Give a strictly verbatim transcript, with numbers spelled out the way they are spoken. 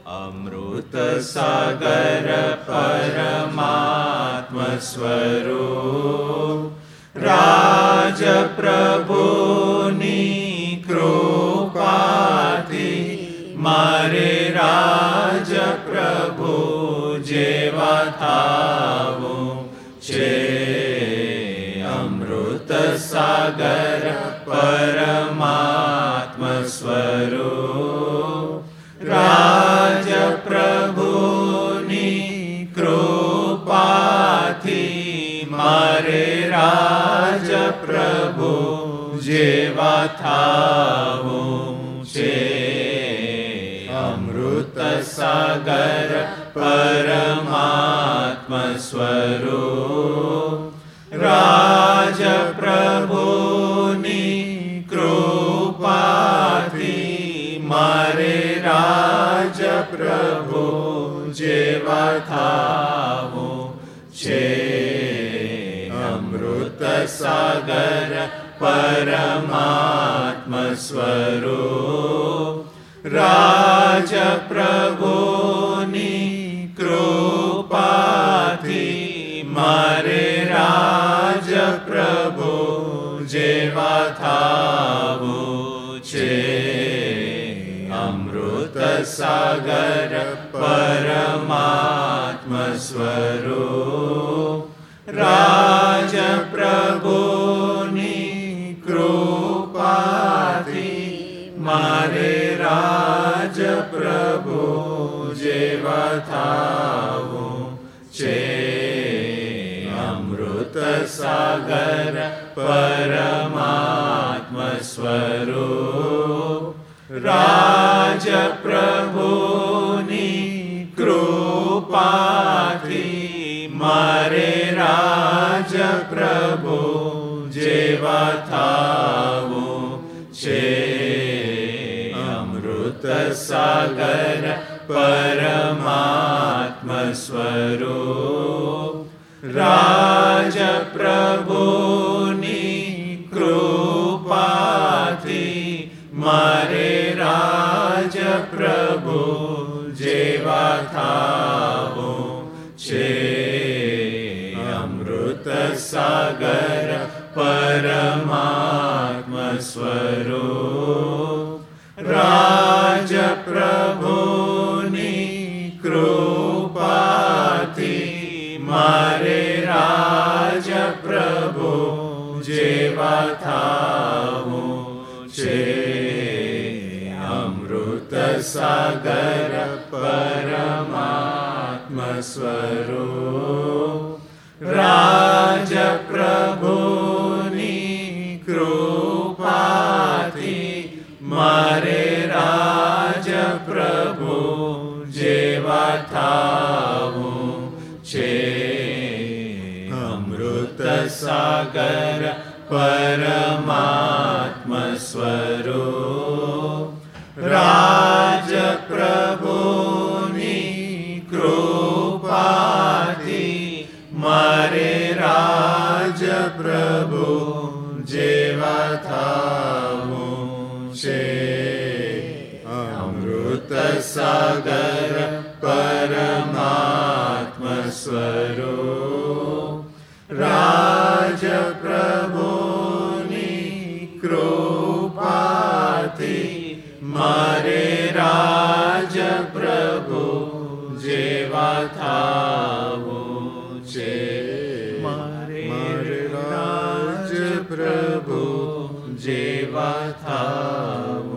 અમૃત સાગર પરમાત્મ સ્વરૂપ રાજ પ્રભુની કૃપાથી મારે રાજ પ્રભુ જેવા થાવું છે. અમૃત સાગર પરમાત્મ સ્વરૂપ રાજ પ્રભુની કૃપાથી મારે રાજ પ્રભુ જેવા થાવું છે. અમૃત સાગર પરમાત્મ સ્વરૂપ રાજ પ્રભુની કૃપાથી મારે રાજ પ્રભુ જેવા થાવું છે. અમૃત સાગર પરમાત્મ સ્વરૂપ રાજ પ્રભુની કૃપાથી મારે રાજ પ્રભુ જેવા થાવું છે. અમૃત સાગર પરમાત્મ સ્વરૂપ રાજ પ્રભુની કૃપાથી મારે રાજ પ્રભુ જેવા થાવું છે. અમૃત સાગર પરમાત્મ સ્વરૂપ રાજ પ્રભુની કૃપાથી મારે રાજ પ્રભુ જેવા થાવું છે. અમૃત સાગર પરમાત્મ સ્વરૂપ રાજ પ્રભુની કૃપાથી મારે રાજ પ્રભુ જેવા થાવું છે. અમૃત સાગર પરમાત્મ સ્વરૂપ રાજ પ્રભુની કૃપાથી મારે રાજ પ્રભુ જેવા થાવું છે. અમૃત સાગર પરમાત્મ સ્વરૂપ રાજ પ્રભુની કૃપાથી મારે રાજ પ્રભુ જેવા થાવું છે. અમૃત સાગર પરમાત્મ સ્વરૂપ રાજ પ્રભુની કૃપાથી મારે રાજ પ્રભુ જેવા થાવું છે. અમૃત સાગર પરમાત્મ સ્વરૂપ રાજ પ્રભુની કૃપાથી મારે રાજ પ્રભુ જેવા થાવું છે. મારે રાજ પ્રભુ જેવા થાવું